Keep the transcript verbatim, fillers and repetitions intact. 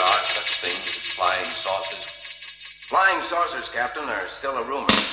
there are such things as flying saucers? Flying saucers, Captain, are still a rumor.